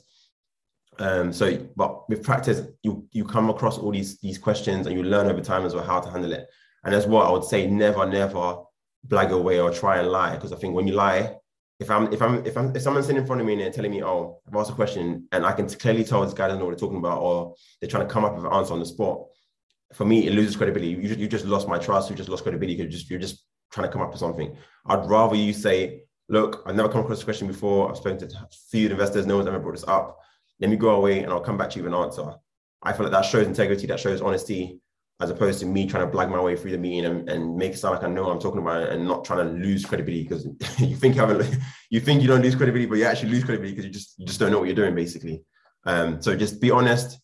Um, so, but with practice, you you come across all these these questions, and you learn over time as well how to handle it. And as well, I would say never, never blag away or try and lie, because I think when you lie, if I'm if I'm if I'm if someone's sitting in front of me and they're telling me, oh, I've asked a question and I can clearly tell this guy doesn't know what they're talking about, or they're trying to come up with an answer on the spot, for me, it loses credibility. You just, you just lost my trust. You just lost credibility because you're just, you're just trying to come up with something. I'd rather you say, look, I've never come across this question before. I've spoken to a few investors. No one's ever brought this up. Let me go away and I'll come back to you with an answer. I feel like that shows integrity, that shows honesty, as opposed to me trying to blag my way through the meeting and, and make it sound like I know what I'm talking about and not trying to lose credibility, because you think you haven't, you think you don't lose credibility, but you actually lose credibility because you just, you just don't know what you're doing, basically. Um, so just be honest,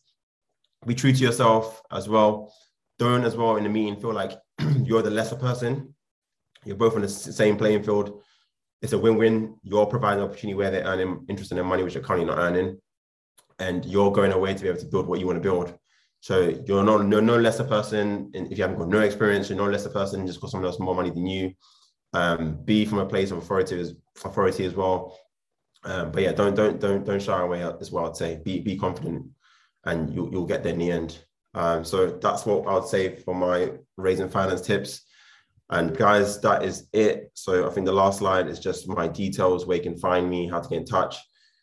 be true to yourself as well. Don't as well in the meeting feel like you're the lesser person. You're both on the same playing field. It's a win-win. You're providing an opportunity where they're earning interest in their money, which you're currently not earning. And you're going away to be able to build what you want to build. So you're not, no, no lesser person. And if you haven't got no experience, you're no lesser person just because someone else has more money than you. Um, be from a place of authority as, authority as well. Um, but yeah, don't, don't, don't, don't shy away as well. I'd say be, be confident, and you, you'll get there in the end. Um, so that's what I would say for my raising finance tips. And guys, that is it. So I think the last slide is just my details, where you can find me, how to get in touch.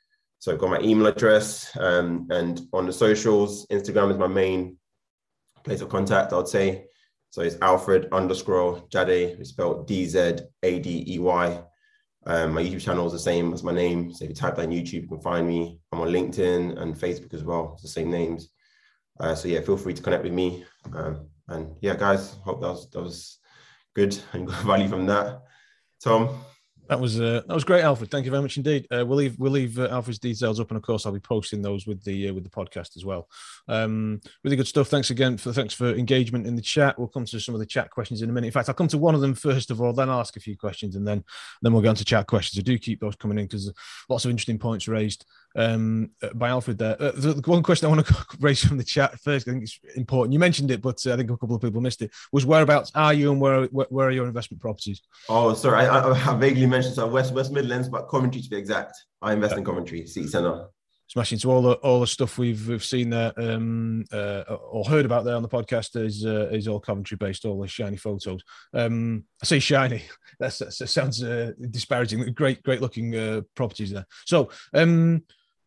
So I've got my email address, um, and on the socials, Instagram is my main place of contact, I would say. So it's Alfred underscore Jadey, it's spelled D Z A D E Y. Um, my YouTube channel is the same as my name. So if you type that in YouTube, you can find me. I'm on LinkedIn and Facebook as well. It's the same names. Uh, so yeah, feel free to connect with me. Um, and yeah, guys, hope that was, that was good and got value from that. Tom? That was uh, that was great, Alfred. Thank you very much indeed. Uh, we'll leave we'll leave uh, Alfred's details up, and of course I'll be posting those with the uh, with the podcast as well. Um, really good stuff. Thanks again for thanks for engagement in the chat. We'll come to some of the chat questions in a minute. In fact, I'll come to one of them first of all, then I'll ask a few questions, and then then we'll go on to chat questions. I do keep those coming in because lots of interesting points raised um, by Alfred there. Uh, the, the one question I want to raise from the chat first, I think it's important. You mentioned it, but uh, I think a couple of people missed it. Was whereabouts are you, and where where, where are your investment properties? Oh, sorry, I, I, I vaguely mentioned so West West Midlands, but Coventry to be exact. I invest yeah. in Coventry City Centre. Smashing. So all the all the stuff we've we've seen there um, uh, or heard about there on the podcast is uh, is all Coventry based. All the shiny photos. Um, I say shiny. That's, that sounds uh, disparaging. Great great looking uh, properties there. So um,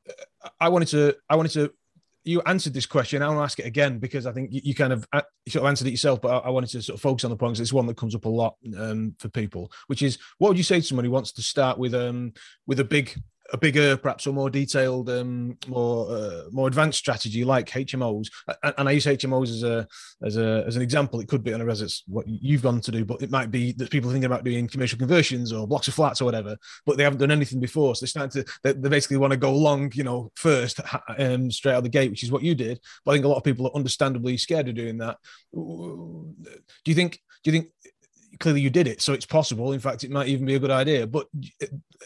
I wanted to I wanted to. You answered this question. I want to ask it again because I think you, you kind of you sort of answered it yourself, but I, I wanted to sort of focus on the point because it's one that comes up a lot um, for people, which is what would you say to someone who wants to start with um with a big a bigger, perhaps a more detailed, um, more uh, more advanced strategy like H M Os, and, and I use H M Os as a as a as an example. It could be on a res it's what you've gone to do, but it might be that people are thinking about doing commercial conversions or blocks of flats or whatever, but they haven't done anything before, so they're starting to they, they basically want to go long, you know, first um, straight out of the gate, which is what you did. But I think a lot of people are understandably scared of doing that. Do you think? Do you think? Clearly, you did it, so it's possible. In fact, it might even be a good idea. But it,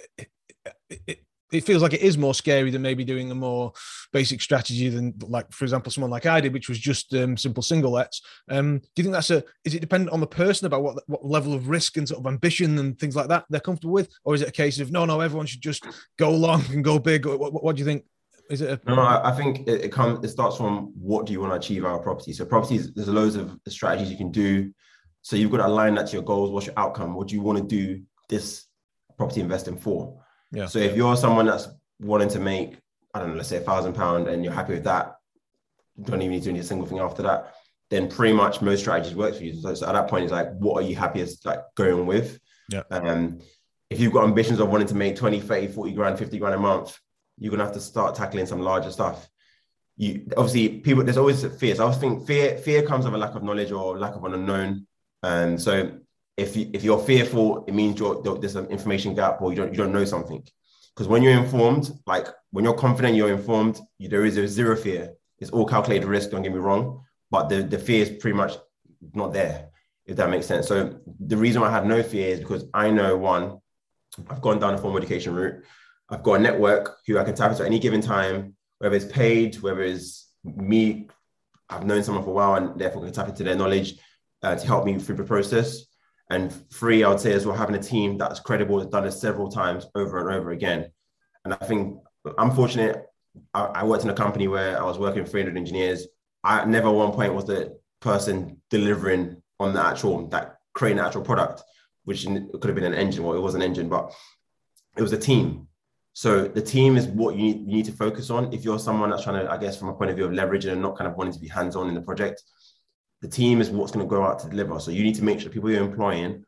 it, it, it feels like it is more scary than maybe doing a more basic strategy than, like, for example, someone like I did, which was just um, simple single lets. Um, do you think that's a? Is it dependent on the person about what what level of risk and sort of ambition and things like that they're comfortable with, or is it a case of no, no, everyone should just go long and go big? What, what, what do you think? Is it? A- no, I, I think it, it comes. It starts from what do you want to achieve out of property. So properties, there's loads of strategies you can do. So you've got to align that to your goals. What's your outcome? What do you want to do this property investing for? Yeah. So if you're someone that's wanting to make, I don't know, let's say a thousand pound and you're happy with that, don't even need to do any single thing after that, then pretty much most strategies work for you. So, so at that point, it's like, what are you happiest like going with? Yeah. Um, if you've got ambitions of wanting to make twenty, thirty, forty grand, fifty grand a month, you're going to have to start tackling some larger stuff. You obviously people, there's always fears. I always think fear, fear comes of a lack of knowledge or lack of an unknown. And so if you, if you're fearful, it means you're, there's an information gap or you don't you don't know something. Because when you're informed, like when you're confident, you're informed, you, there is a zero fear. It's all calculated risk, don't get me wrong. But the, the fear is pretty much not there, if that makes sense. So the reason I have no fear is because I know, one, I've gone down the formal education route. I've got a network who I can tap into at any given time, whether it's paid, whether it's me, I've known someone for a while and therefore can tap into their knowledge Uh, to help me through the process. And three, I would say as well, having a team that's credible, has done it several times over and over again. And I think I'm fortunate. I, I worked in a company where I was working with three hundred engineers. I never at one point was the person delivering on the actual, that creating the actual product, which could have been an engine. Well, it was an engine, but it was a team. So the team is what you need, you need to focus on. If you're someone that's trying to, I guess, from a point of view of leveraging and not kind of wanting to be hands-on in the project, the team is what's going to go out to deliver. So you need to make sure people you're employing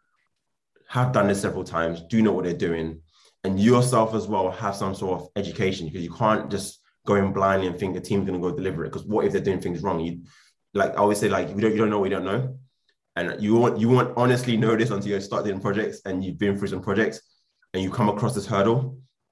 have done this several times, do know what they're doing, and yourself as well have some sort of education, because you can't just go in blindly and think the team's going to go deliver it. Because what if they're doing things wrong? You, like I always say, like you don't you don't know what you don't know, and you won't you won't honestly know this until you start doing projects and you've been through some projects and you come across this hurdle.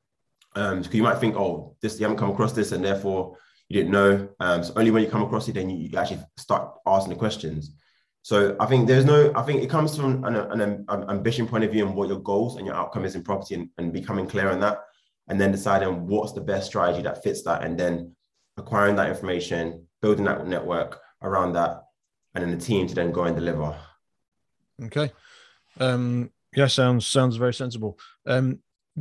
Um, because you might think, oh, this you haven't come across this, and therefore you didn't know. Um, so only when you come across it, then you, you actually start asking the questions. So I think there's no, I think it comes from an, an, an ambition point of view and what your goals and your outcome is in property, and, and becoming clear on that, and then deciding what's the best strategy that fits that, and then acquiring that information, building that network around that, and then the team to then go and deliver. Okay. Um, yeah, sounds sounds very sensible. Um,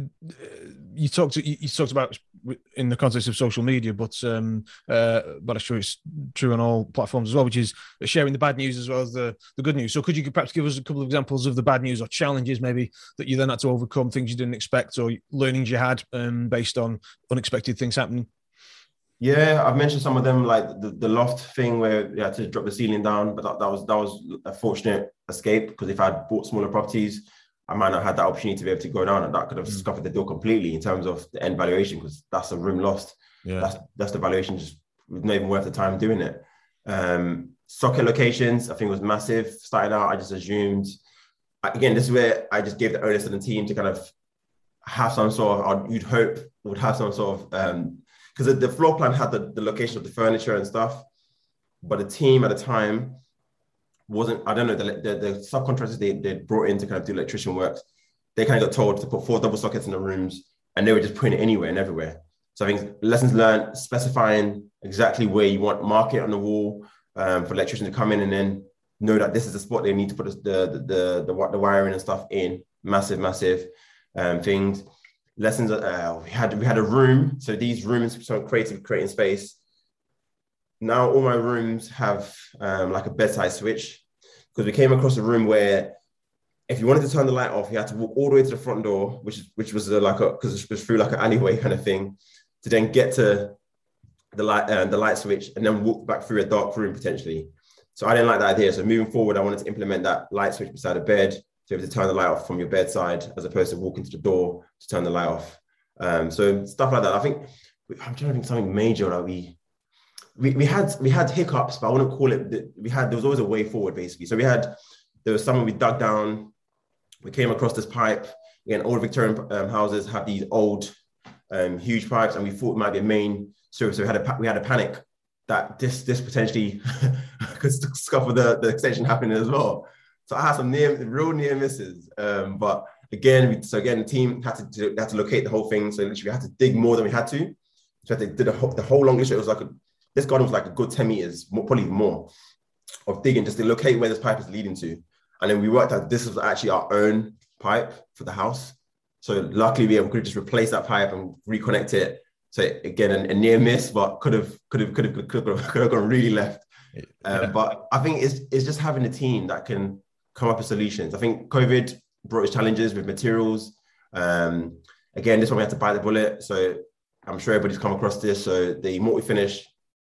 you talked you, you talked about in the context of social media, but um, uh, but I'm sure it's true on all platforms as well, which is sharing the bad news as well as the, the good news. So could you perhaps give us a couple of examples of the bad news or challenges maybe that you then had to overcome, things you didn't expect or learnings you had um, based on unexpected things happening? Yeah, I've mentioned some of them, like the, the loft thing where you had to drop the ceiling down, but that, that was that was a fortunate escape, because if I'd bought smaller properties, I might not have had that opportunity to be able to go down, and that could have mm. scuppered the deal completely in terms of the end valuation, because that's a room lost. Yeah. That's that's the valuation, just not even worth the time doing it. Um, socket locations, I think, was massive. Starting out, I just assumed, again, this is where I just gave the onus to the team to kind of have some sort of, you'd hope would have some sort of, um, because the, the floor plan had the, the location of the furniture and stuff, but the team at the time wasn't, I don't know, the, the, the subcontractors they, they brought in to kind of do electrician works, they kind of got told to put four double sockets in the rooms, and they were just putting it anywhere and everywhere. So I think lessons learned, specifying exactly where you want, mark it on the wall um, for electricians to come in and then know that this is the spot they need to put the, the, the, the, the wiring and stuff in. Massive, massive um, things. Lessons, uh, we had we had a room, so these rooms, so creative, creating space. Now all my rooms have um, like a bedside switch, because we came across a room where if you wanted to turn the light off, you had to walk all the way to the front door, which is which was uh, like a, because it was through like an alleyway kind of thing, to then get to the light uh, the light switch and then walk back through a dark room potentially. So I didn't like that idea. So moving forward, I wanted to implement that light switch beside the bed, to be able to turn the light off from your bedside, as opposed to walking to the door to turn the light off. Um, so stuff like that. I think I'm trying to think something major that we we we had we had hiccups, but I wouldn't call it. We had there was always a way forward, basically. So we had there was something we dug down. We came across this pipe. Again, old Victorian um, houses have these old, um, huge pipes, and we thought it might be a main service. So we had a we had a panic that this this potentially could scupper the the extension happening as well. So I had some near, real near misses. Um, but again, we, so again, the team had to do, had to locate the whole thing. So literally, we had to dig more than we had to. So they did the whole, the whole long issue. It was like a, this garden was like a good ten meters, more, probably more, of digging just to locate where this pipe is leading to. And then we worked out this was actually our own pipe for the house. So luckily, we could just replace that pipe and reconnect it. So again, a, a near miss, but could have could have could have could have, could have gone really left. Um, yeah. But I think it's it's just having a team that can come up with solutions. I think COVID brought its challenges with materials. Um, again, this one we had to bite the bullet. So I'm sure everybody's come across this. So the multi-finish,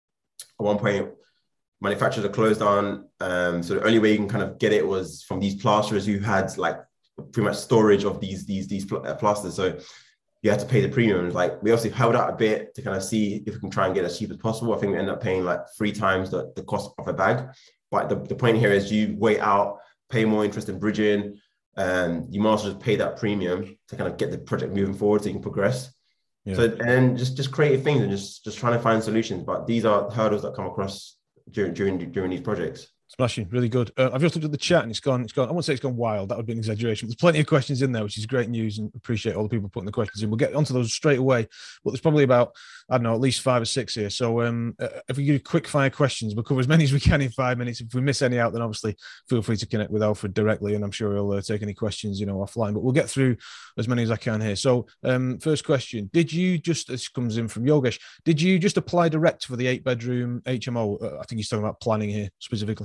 at one point, manufacturers are closed down. Um, so the only way you can kind of get it was from these plasterers who had like pretty much storage of these these these plasters. So you had to pay the premiums. Like we obviously held out a bit to kind of see if we can try and get as cheap as possible. I think we ended up paying like three times the, the cost of a bag. But the, the point here is you wait out, pay more interest in bridging, and you might as well just pay that premium to kind of get the project moving forward so you can progress. Yeah. So and just just creative things and just just trying to find solutions. But these are hurdles that come across during during during these projects. Smashing, really good. Uh, I've just looked at the chat and it's gone, it's gone, I won't say it's gone wild, that would be an exaggeration. There's plenty of questions in there, which is great news, and appreciate all the people putting the questions in. We'll get onto those straight away, but there's probably about, I don't know, at least five or six here. So um, uh, if we give quick fire questions, we'll cover as many as we can in five minutes. If we miss any out, then obviously feel free to connect with Alfred directly, and I'm sure he'll uh, take any questions, you know, offline, but we'll get through as many as I can here. So um, first question, did you just, this comes in from Yogesh, did you just apply direct for the eight bedroom H M O? Uh, I think he's talking about planning here specifically.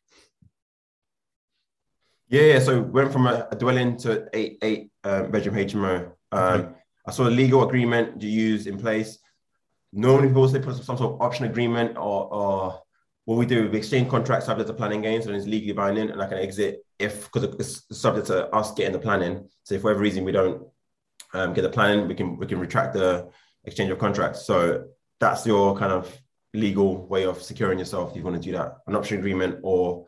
Yeah, yeah, so went from a, a dwelling to eight eight um, bedroom H M O. Um, okay. I saw a legal agreement you use in place. Normally people say put some sort of option agreement, or, or what we do, we exchange contracts subject to planning gain, so then it's legally binding, and I can exit if, because it's subject to us getting the planning. So if for whatever reason we don't um, get the planning, we can we can retract the exchange of contracts. So that's your kind of legal way of securing yourself if you want to do that, an option agreement or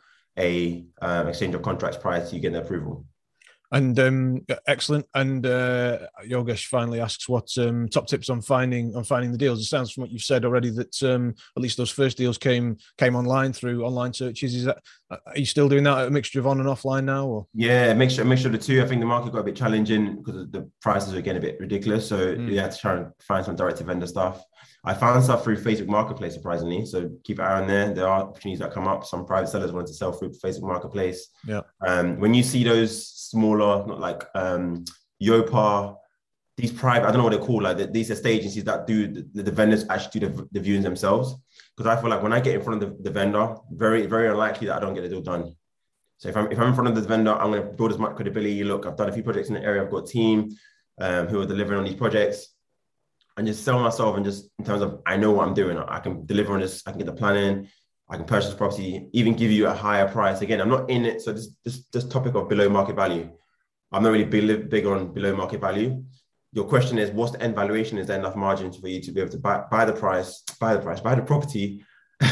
a um, exchange of contracts prior to you getting the approval. And um, excellent. And uh, Yogesh finally asks what um, top tips on finding on finding the deals. It sounds from what you've said already that um, at least those first deals came came online through online searches. Is that, are you still doing that, a mixture of on and offline now? Or? Yeah, a mixture, a mixture of the two. I think the market got a bit challenging because the prices are getting a bit ridiculous. So mm. you had to try and find some direct to vendor stuff. I found stuff through Facebook Marketplace, surprisingly. So keep an eye on there. There are opportunities that come up. Some private sellers wanted to sell through Facebook Marketplace. Yeah. Um, when you see those smaller, not like um, Yopa, these private, I don't know what they're called, like the, these estate agencies that do, the, the vendors actually do the, the viewings themselves. Because I feel like when I get in front of the, the vendor, very, very unlikely that I don't get the deal done. So if I'm, if I'm in front of the vendor, I'm going to build as much credibility. Look, I've done a few projects in the area. I've got a team um, who are delivering on these projects. And just sell myself, and just in terms of I know what I'm doing. I can deliver on this. I can get the planning. I can purchase property. Even give you a higher price. Again, I'm not in it. So this this this topic of below market value, I'm not really big, big on below market value. Your question is, what's the end valuation? Is there enough margin for you to be able to buy buy the price, buy the price, buy the property,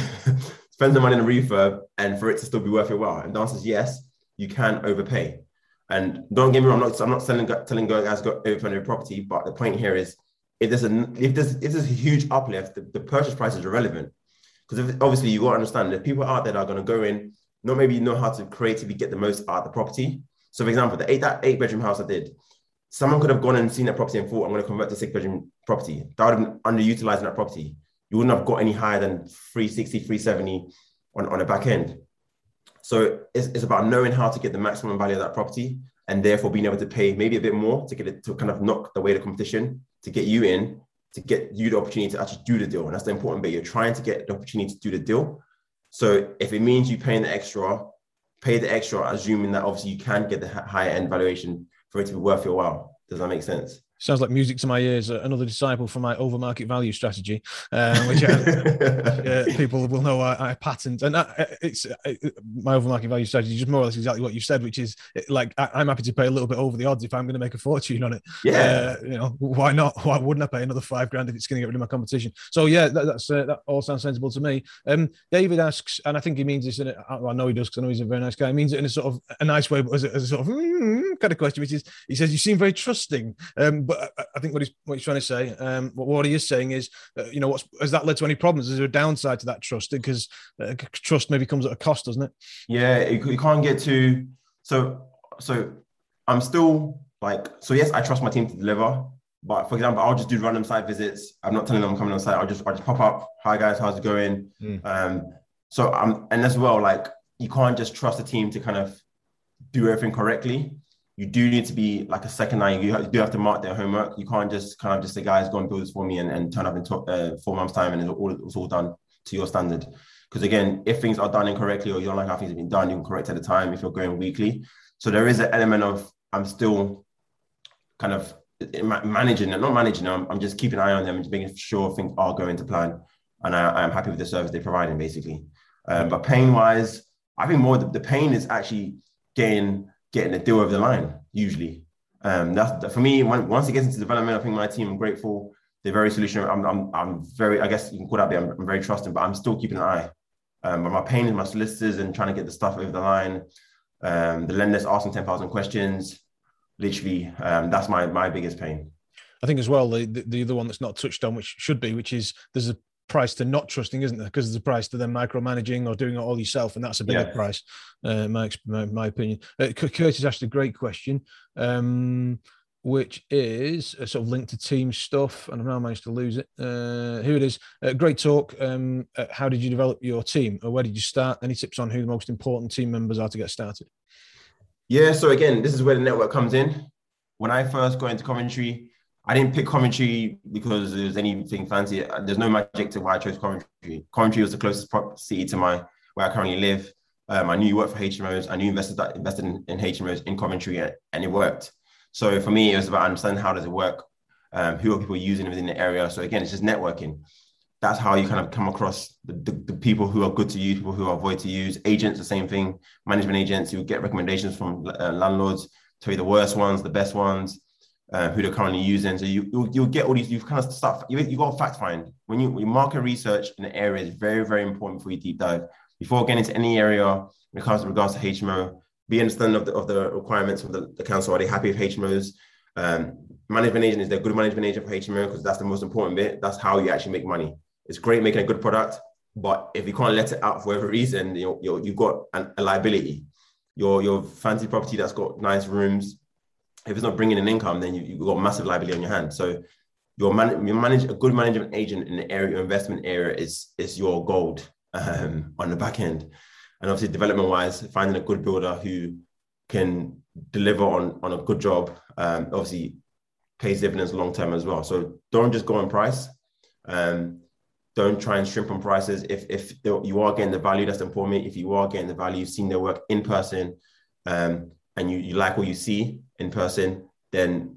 spend the money in a refurb, and for it to still be worth your while? And the answer is yes. You can overpay. And don't get me wrong. I'm not I'm not selling telling guys go overpay your property. But the point here is, if there's a if there's if there's a huge uplift, the, the purchase price is irrelevant, because obviously you got to understand that people out there that are going to go in, not maybe know how to creatively get the most out of the property. So, for example, the eight that eight bedroom house I did, someone could have gone and seen that property and thought, I'm going to convert to six bedroom property. That would have been underutilizing that property. You wouldn't have got any higher than three sixty, three seventy on on the back end. So it's it's about knowing how to get the maximum value of that property, and therefore being able to pay maybe a bit more to get it to kind of knock away the competition, to get you in, to get you the opportunity to actually do the deal. And that's the important bit. You're trying to get the opportunity to do the deal. So if it means you paying the extra, pay the extra, assuming that obviously you can get the higher end valuation for it to be worth your while. Does that make sense? Sounds like music to my ears. Uh, another disciple for my over market value strategy, uh, which, I, which uh, people will know I, I patent. And I, it's uh, my over market value strategy is just more or less exactly what you said, which is like I, I'm happy to pay a little bit over the odds if I'm going to make a fortune on it. Yeah, uh, you know, why not? Why wouldn't I pay another five grand if it's going to get rid of my competition? So yeah, that, that's uh, that all sounds sensible to me. Um, David asks, and I think he means this in it. I know he does because I know he's a very nice guy. He means it in a sort of a nice way, but as a, as a sort of mm, kind of question, which is he says you seem very trusting. Um, But I think what he's what he's trying to say, um, what he is saying is, uh, you know, what's has that led to any problems? Is there a downside to that trust? Because uh, trust maybe comes at a cost, doesn't it? Yeah, it, you can't get to. So, so I'm still like, so yes, I trust my team to deliver. But for example, I'll just do random site visits. I'm not telling them I'm coming on site. I'll just, I'll just pop up. Hi guys, how's it going? Mm. Um, so I'm, and as well, like you can't just trust the team to kind of do everything correctly. You do need to be like a second line. You, have, you do have to mark their homework. You can't just kind of just say, guys, go and build this for me and, and turn up in to, uh, four months time and it's all, it's all done to your standard. Because again, if things are done incorrectly or you don't like how things have been done, you can correct at the time if you're going weekly. So there is an element of I'm still kind of managing it, not managing them. I'm just keeping an eye on them and just making sure things are going to plan. And I, I'm happy with the service they're providing, basically. Um, but pain-wise, I think more the, the pain is actually getting getting a deal over the line, usually. Um, that's for me, when, once it gets into development, I think my team, I'm grateful. They're very solution. I'm, I'm, I'm very, I guess you can call that, I'm, I'm very trusting, but I'm still keeping an eye. Um, but my pain is my solicitors and trying to get the stuff over the line. Um, the lenders asking ten thousand questions. Literally, um, that's my my biggest pain. I think as well, the, the, the other one that's not touched on, which should be, which is there's a price to not trusting, isn't there? Because there's a price to then micromanaging or doing it all yourself, and that's a bigger yeah. price, uh, my, my my opinion. Uh, Curtis asked a great question, um, which is a sort of linked to team stuff, and I've now managed to lose it. Uh, here it is. Uh, great talk. Um, uh, how did you develop your team, or where did you start? Any tips on who the most important team members are to get started? Yeah, so again, this is where the network comes in. When I first got into Coventry, I didn't pick Coventry because there was anything fancy. There's no magic to why I chose Coventry. Coventry was the closest city to my where I currently live. Um, I knew you worked for H M Os. I knew investors that invested in, in H M Os in Coventry, and, and it worked. So for me, it was about understanding how does it work, um, who are people using within the area. So again, it's just networking. That's how you kind of come across the, the, the people who are good to use, people who are avoid to use. Agents, the same thing. Management agents who get recommendations from uh, landlords, tell you the worst ones, the best ones. Uh, who they're currently using. So you, you'll, you'll get all these, you've kind of stuff, you, you got to fact find. When you, when you market research in an area is very, very important before you deep dive. Before getting into any area when it comes to regards to H M O, be understanding of the, of the requirements of the, the council. Are they happy with H M Os? Um, management agent, is there a good management agent for H M O? Because that's the most important bit. That's how you actually make money. It's great making a good product, but if you can't let it out for whatever reason, you know, you've got an, a liability. Your, your fancy property that's got nice rooms, if it's not bringing in income, then you, you've got massive liability on your hands. So your man, you manage a good management agent in the area, your investment area is, is your gold um, on the back end. And obviously development wise, finding a good builder who can deliver on, on a good job, um, obviously pays dividends long-term as well. So don't just go on price. Um, don't try and shrimp on prices. If, if you are getting the value, that's important. If you are getting the value, you've seen their work in person, um, and you, you like what you see in person, then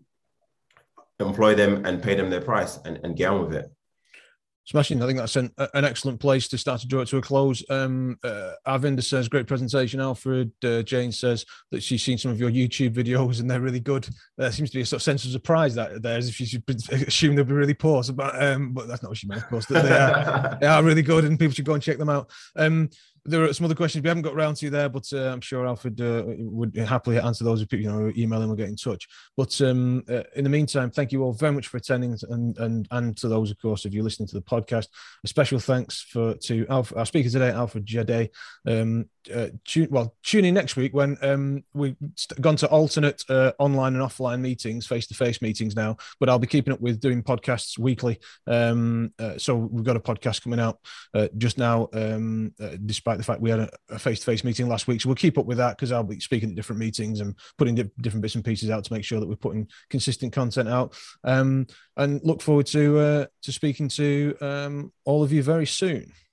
employ them and pay them their price and, and get on with it. Smashing. I think that's an, an excellent place to start to draw it to a close. Um, uh, Arvinder says, great presentation. Alfred uh, Jane says that she's seen some of your YouTube videos and they're really good. There seems to be a sort of sense of surprise that there, as if you should assume they'll be really poor. So, but, um, but that's not what she meant, of course. That they, are, they are really good and people should go and check them out. Um, There are some other questions we haven't got around to there, but uh, I'm sure Alfred uh, would happily answer those if people, you know, email him or get in touch. But um, uh, in the meantime, thank you all very much for attending, and and and to those, of course, if you're listening to the podcast, a special thanks for to Alf, our speaker today, Alfred Jade. Um, uh, tune, well, tune in next week when um, we've gone to alternate uh, online and offline meetings, face-to-face meetings now. But I'll be keeping up with doing podcasts weekly. Um, uh, so we've got a podcast coming out uh, just now, um, uh, despite the fact we had a, a face-to-face meeting last week. So we'll keep up with that because I'll be speaking at different meetings and putting di- different bits and pieces out to make sure that we're putting consistent content out. Um, and look forward to uh, to speaking to um, all of you very soon.